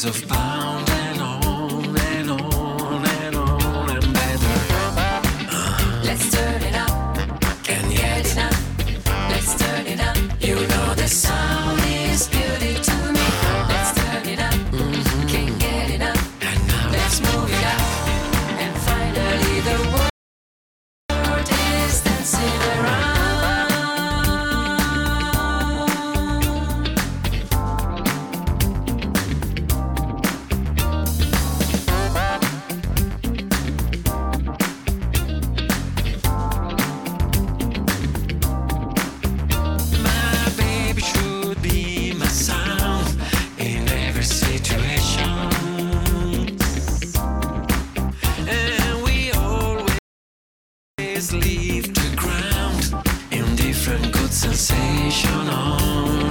years of bound and on and on and on and better. Let's turn it up, can you get it up? Let's turn it up, you know the sound is beauty to me. Let's turn it up, can't get it up. And now let's move it up, and finally the world is dancing around. Leave the ground in different good sensation on.